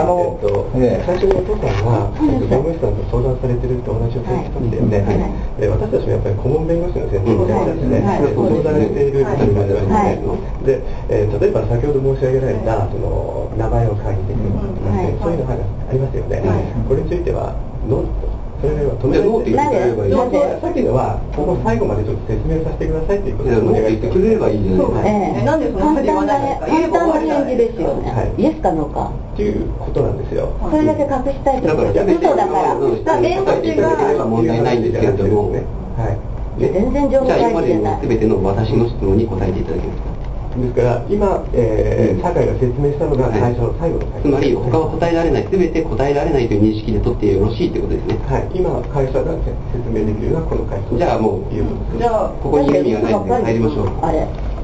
最初にお父さんが弁護士さんと相談されてるってお話をされてたんだよね。私たちもやっぱり顧問弁護士の先生をやってね、相談しているっていう感じがありますね。で、例えば先ほど申し上げられたその名前を書いてくるとかね、そういうのがありますよね。これについてはノーと。それは止めノーって言ってくれればいい。さっきのはここ最後までちょっと説明させてくださいっていうことをお願いしてくれればいいじゃないですか。なんでそんなこと言わないんですか。 簡単な返事ですよね。イエスかノーかっていうことなんですよ。 それだけ隠したいってことです。嘘だから。 弁護士が問題ないんですけれども、 全然情報じゃあ今までの全ての私の質問に答えていただけますか。 ですから今、酒井が説明したのが最初の最後の回、 つまり他は答えられない、全て答えられないという認識で取ってよろしいということですね。 はい、今会社が説明できるのはこの回答。 じゃあもう、じゃあここに意味がないので入りましょう。 あれ